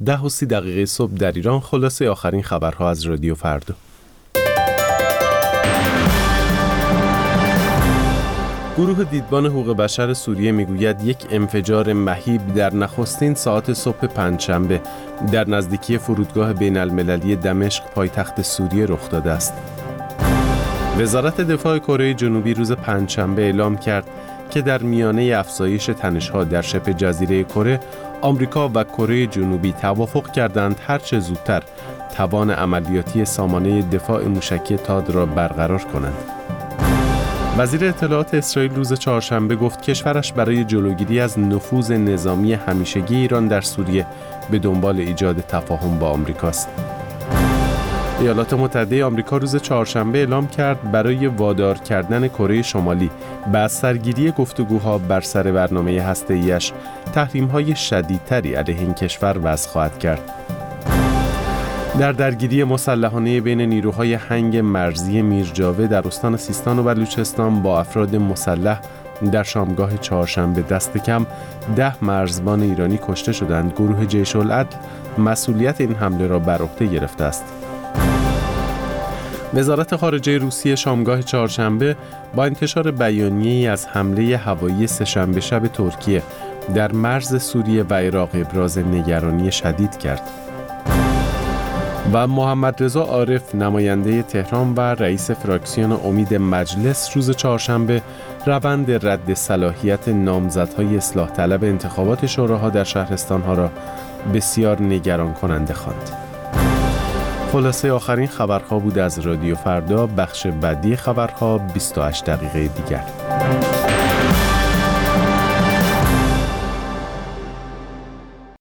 10:30 صبح در ایران. خلاصه آخرین خبرها از رادیو فردا. گروه دیدبان حقوق بشر سوریه میگوید یک انفجار مهیب در نخستین ساعات صبح پنجشنبه در نزدیکی فرودگاه بین المللی دمشق پایتخت سوریه رخ داده است. وزارت دفاع کره جنوبی روز پنجشنبه اعلام کرد که در میانه افزایش تنش‌ها در شبه جزیره کره، آمریکا و کره جنوبی توافق کردند هرچه زودتر توان عملیاتی سامانه دفاع موشکی تاد را برقرار کنند. وزیر اطلاعات اسرائیل روز چهارشنبه گفت کشورش برای جلوگیری از نفوذ نظامی همیشگی ایران در سوریه به دنبال ایجاد تفاهم با آمریکاست. ایالات متحده آمریکا روز چهارشنبه اعلام کرد برای وادار کردن کره شمالی به سرگیری گفتگوها بر سر برنامه هسته‌ایش تحریم‌های شدیدتری علیه این کشور وضع خواهد کرد. در درگیری مسلحانه بین نیروهای هنگ مرزی میرجاوه در استان سیستان و بلوچستان با افراد مسلح در شامگاه چهارشنبه دست کم 10 مرزبان ایرانی کشته شدند. گروه جیش العدل مسئولیت این حمله را بر عهده گرفته است. وزارت خارجه روسیه شامگاه چهارشنبه با انتشار بیانیه‌ای از حمله هوایی سه‌شنبه شب ترکیه در مرز سوریه و عراق ابراز نگرانی شدید کرد. و محمد رضا عارف نماینده تهران و رئیس فراکسیون امید مجلس روز چهارشنبه روند رد صلاحیت نامزدهای اصلاح طلب انتخابات شوراها در شهرستانها را بسیار نگران کننده خواند. خلاصه آخرین خبرها بود از رادیو فردا. بخش بعدی خبرها 28 دقیقه دیگر.